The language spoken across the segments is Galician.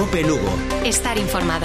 Cope Lugo. Estar informado.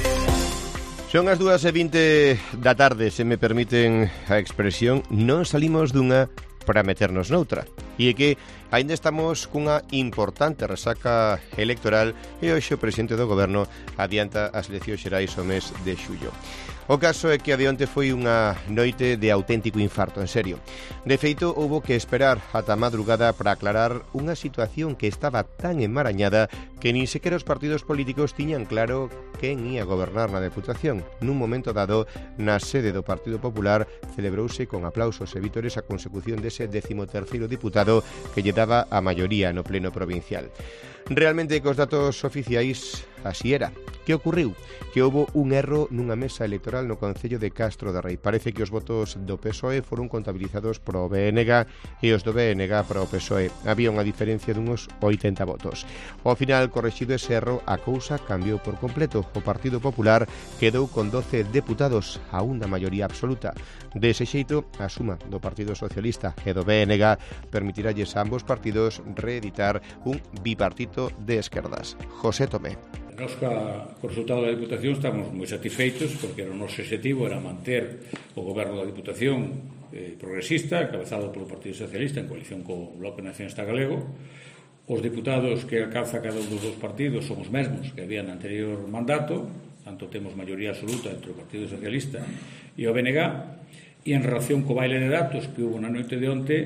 Son as 2:20 da tarde, se me permiten a expresión, non salimos dunha para meternos noutra. E é que aínda estamos cunha importante resaca electoral e hoxe o presidente do Goberno adianta as eleccións xerais o mes de xullo. O caso é que a de onte foi unha noite de auténtico infarto, en serio. De feito, houbo que esperar ata a madrugada para aclarar unha situación que estaba tan enmarañada que nin sequera os partidos políticos tiñan claro quen ia gobernar na Deputación. Nun momento dado, na sede do Partido Popular, celebrouse con aplausos e vítores a consecución dese 13º diputado que lle daba a maioría no pleno provincial. Realmente, cos datos oficiais, así era. Que ocorreu? Que houbo un erro nunha mesa electoral no Concello de Castro de Rei. Parece que os votos do PSOE foron contabilizados pro BNG e os do BNG pro PSOE. Había unha diferencia dunhos 80 votos. Ao final, correxido ese erro, a cousa cambiou por completo. O Partido Popular quedou con 12 deputados, a unha maioría absoluta. Dese xeito, a suma do Partido Socialista e do BNG permitiralles a ambos partidos reeditar un bipartito de esquerdas. José Tomé. Nos co resultado da Diputación estamos moi satisfeitos porque o noso objetivo era manter o goberno da Diputación progresista, encabezado polo Partido Socialista en coalición co Bloque Nacionalista Galego. Os diputados que alcanza cada un dos dous partidos son os mesmos que había no anterior mandato, tanto temos maioría absoluta entre o Partido Socialista e o BNG. E en relación co baile de datos que houve na noite de onte,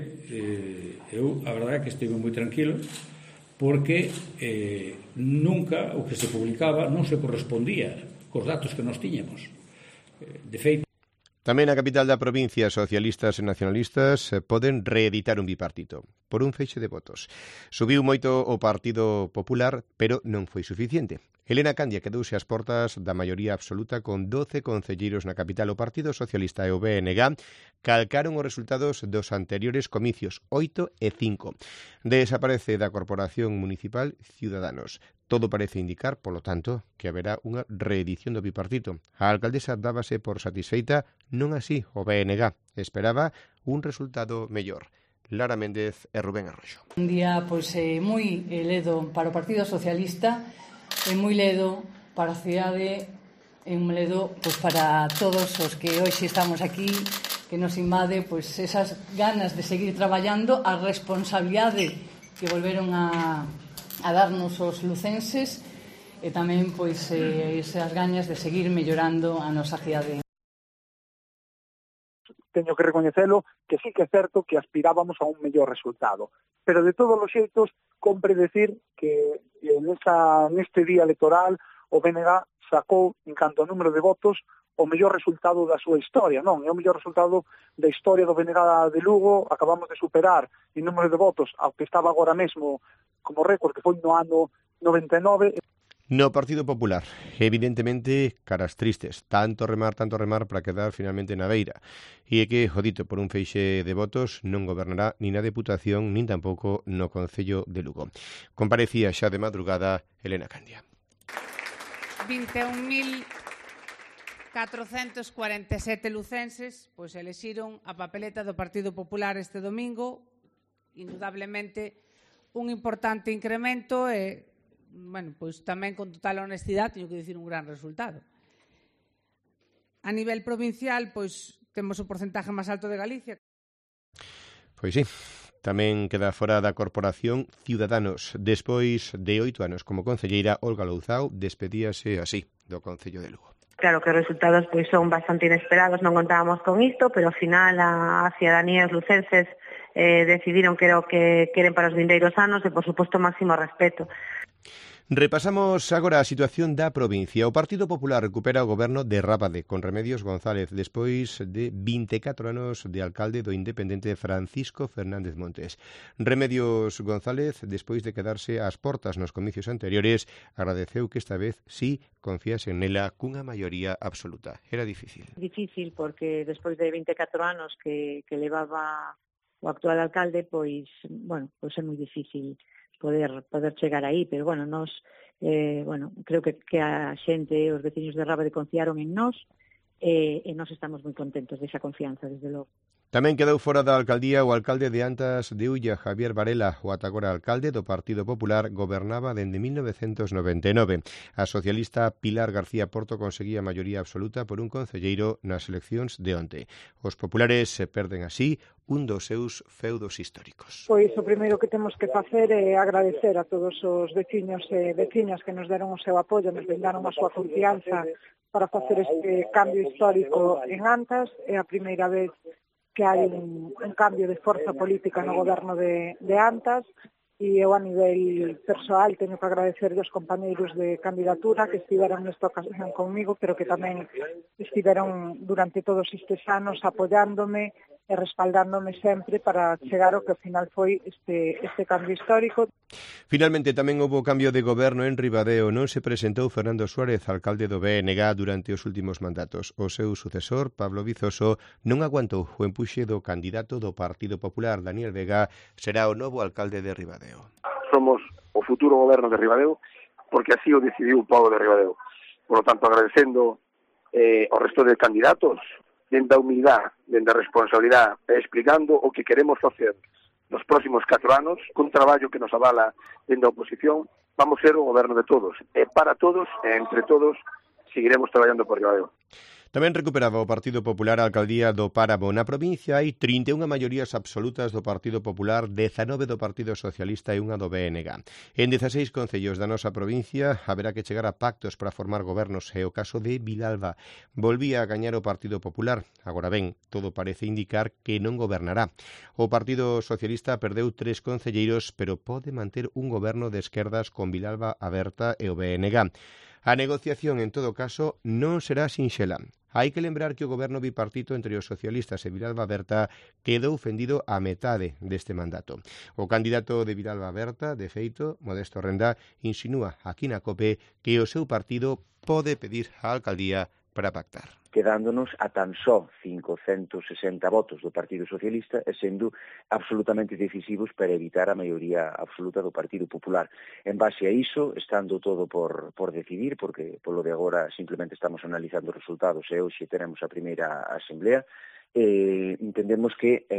eu a verdade é que estive moi tranquilo porque nunca o que se publicaba non se correspondía cos datos que nos tiñemos. De feito, tamén na capital da provincia, socialistas e nacionalistas poden reeditar un bipartito por un feixe de votos. Subiu moito o Partido Popular, pero non foi suficiente. Elena Candia quedouse ás portas da maioría absoluta con 12 concelleiros na capital. O Partido Socialista e o BNG calcaron os resultados dos anteriores comicios, 8 e 5. Desaparece da Corporación Municipal Ciudadanos. Todo parece indicar, polo tanto, que haberá unha reedición do bipartito. A alcaldesa dábase por satisfeita, non así o BNG. Esperaba un resultado mellor. Lara Méndez e Rubén Arroxo. Un día moi ledo para o Partido Socialista, é moi ledo para a cidade, é un ledo para todos os que hoxe estamos aquí, que nos invade esas ganas de seguir traballando, a responsabilidade que volveron a darnos os lucenses e tamén esas ganas de seguir mellorando a nosa cidade. Teño que recoñecelo que sí que é certo que aspirábamos a un mellor resultado, pero de todos os xeitos compre decir que neste día electoral o BNG sacou, en canto ao número de votos, o mellor resultado da súa historia, non? É o mellor resultado da historia do BNG de Lugo. Acabamos de superar en número de votos ao que estaba agora mesmo como récord, que foi no ano 99. No Partido Popular, evidentemente, caras tristes. Tanto remar para quedar finalmente na beira. E é que, jodito, por un feixe de votos non gobernará nin na Deputación, nin tampouco no Concello de Lugo. Comparecía xa de madrugada Elena Candia. 21.447 lucenses elixiron a papeleta do Partido Popular este domingo. Indudablemente, un importante incremento e tamén con total honestidade teño que dicir un gran resultado. A nivel provincial, temos o porcentaje máis alto de Galicia. Pois sí, tamén queda fora da Corporación Ciudadanos. Despois de 8 anos como concelleira, Olga Louzao despedíase así do Concello de Lugo. Claro que os resultados son bastante inesperados, non contábamos con isto, pero ao final a cidadanía e os lucenses decidiron que era o que queren para os vindeiros anos e, por suposto, máximo respeto. Repasamos agora a situación da provincia. O Partido Popular recupera o goberno de Rábade con Remedios González despois de 24 anos de alcalde do independente Francisco Fernández Montes. Remedios González, despois de quedarse ás portas nos comicios anteriores, agradeceu que esta vez sí confiasen nela cunha maioría absoluta. Era difícil. Difícil porque despois de 24 anos que levaba o actual alcalde, é moi difícil poder chegar aí, pero nos creo que a xente, os veciños de Rábade confiaron en nós e nós estamos moi contentos desa confianza, desde logo. Tamén quedou fora da alcaldía o alcalde de Antas de Ulla, Javier Varela, o ata agora alcalde do Partido Popular, gobernaba dende 1999. A socialista Pilar García Porto conseguía maioría absoluta por un concelleiro nas eleccións de onte. Os populares se perden así un dos seus feudos históricos. Pois o primeiro que temos que facer é agradecer a todos os veciños e veciñas que nos deron o seu apoio, nos brindaron a súa confianza para facer este cambio histórico en Antas. É a primeira vez que hai un cambio de forza política no goberno de Antas, e eu a nivel persoal teño que agradecer aos compañeiros de candidatura que estiveron nesta ocasión conmigo, pero que tamén estiveron durante todos estes anos apoiándome e respaldándome sempre para chegar ao que ao final foi este cambio histórico. Finalmente tamén houve cambio de goberno en Ribadeo. Non se presentou Fernando Suárez, alcalde do BNG, durante os últimos mandatos. O seu sucesor, Pablo Vizoso, non aguantou o empuxe do candidato do Partido Popular, Daniel Vega, será o novo alcalde de Ribadeo. Somos o futuro goberno de Ribadeo porque así o decidiu o povo de Ribadeo. Por lo tanto, agradecendo ao resto de candidatos, dende a humildade, dende a responsabilidade, explicando o que queremos facer nos próximos 4 anos, cun traballo que nos avala dende a oposición, vamos ser o goberno de todos. E para todos, e entre todos, seguiremos traballando por Ribadeo. Tamén recuperaba o Partido Popular a alcaldía do Páramo. Na provincia hai 31 maiorías absolutas do Partido Popular, 19 do Partido Socialista e unha do BNG. En 16 concellos da nosa provincia haberá que chegar a pactos para formar gobernos, e o caso de Vilalba. Volvía a gañar o Partido Popular. Agora ben, todo parece indicar que non gobernará. O Partido Socialista perdeu 3 concelleiros, pero pode manter un goberno de esquerdas con Vilalba aberta e o BNG. A negociación, en todo caso, non será sinxela. Hai que lembrar que o goberno bipartito entre os socialistas e Vilalba Berta quedou fendido a metade deste mandato. O candidato de Vilalba Berta, de feito, Modesto Renda, insinúa aquí na COPE que o seu partido pode pedir a alcaldía para pactar. Quedándonos a tan só 560 votos do Partido Socialista e sendo absolutamente decisivos para evitar a maioría absoluta do Partido Popular. En base a iso, estando todo por decidir, porque polo de agora simplemente estamos analizando os resultados e hoxe tenemos a primeira asamblea, entendemos que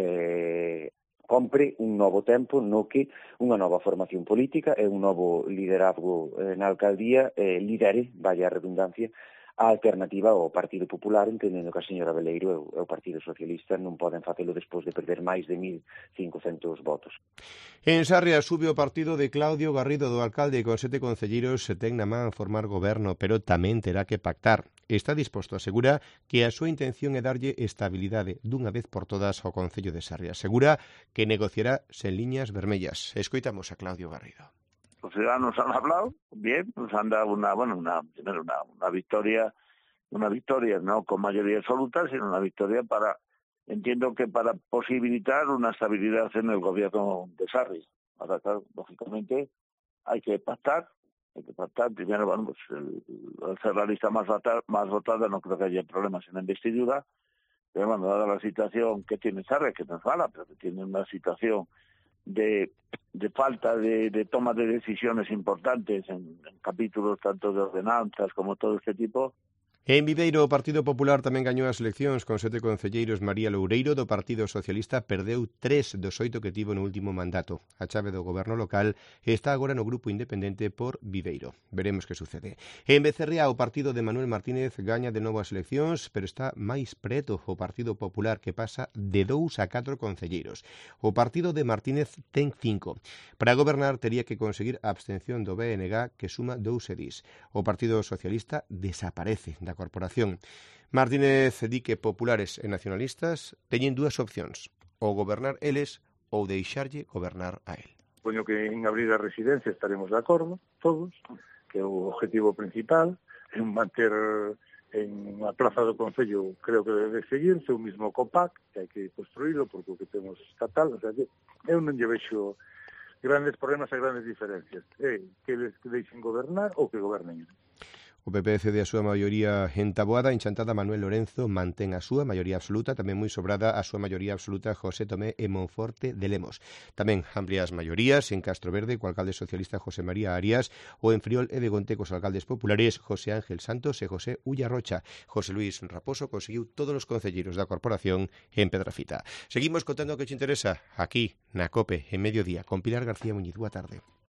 compre un novo tempo no que unha nova formación política e un novo liderazgo na alcaldía lidere, vaya a redundancia, a alternativa ao Partido Popular, entendendo que a señora Veleiro e o Partido Socialista non poden facelo despois de perder máis de 1.500 votos. En Sarria sube o partido de Claudio Garrido do alcalde, con 7 concelleiros se ten na man formar goberno, pero tamén terá que pactar. Está disposto, asegura, que a súa intención é darlle estabilidade dunha vez por todas ao Concello de Sarria. Asegura que negociará sen liñas vermellas. Escoitamos a Claudio Garrido. Los ciudadanos han hablado bien, nos han dado una victoria, no con mayoría absoluta, sino una victoria entiendo que para posibilitar una estabilidad en el gobierno de Sarria. Ahora, claro, lógicamente hay que pactar primero, bueno, pues al ser la lista más votada no creo que haya problemas en la investidura, pero bueno, dada la situación que tiene Sarria, que no es mala, pero que tiene una situación de falta de toma de decisiones importantes en capítulos tanto de ordenanzas como todo este tipo. En Viveiro, o Partido Popular tamén gañou as eleccións con 7 concelleiros. María Loureiro, do Partido Socialista, perdeu 3 dos 8 que tivo no último mandato. A chave do goberno local está agora no grupo independente por Viveiro. Veremos que sucede. En Becerrea, o partido de Manuel Martínez gaña de novo as eleccións, pero está máis preto o Partido Popular, que pasa de 2 a 4 concelleiros. O partido de Martínez ten 5. Para gobernar tería que conseguir a abstención do BNG, que suma 2 edís. O Partido Socialista desaparece da corporación. Martínez di que populares e nacionalistas teñen 2 opcións, ou gobernar eles ou deixarlle gobernar a él. Supoño que en abrir a residencia estaremos de acordo, todos, que é o objetivo principal, en manter en a plaza do Concello creo que debe seguirse, o mismo COPAC, que hai que construílo porque o que temos estatal, o sea que eu non lle vexo grandes problemas e grandes diferencias, que les deixen gobernar ou que gobernen. O PP cede a súa maioría en Taboada, en Chantada Manuel Lorenzo mantén a súa maioría absoluta, tamén moi sobrada a súa maioría absoluta José Tomé e Monforte de Lemos. Tamén amplias maiorías en Castro Verde co alcalde socialista José María Arias ou en Friol e Begonte cos alcaldes populares José Ángel Santos e José Ullarrocha. José Luis Raposo conseguiu todos os concelleiros da corporación en Pedrafita. Seguimos contando o que te interesa aquí na COPE en Mediodía con Pilar García Muñiz. Boa tarde.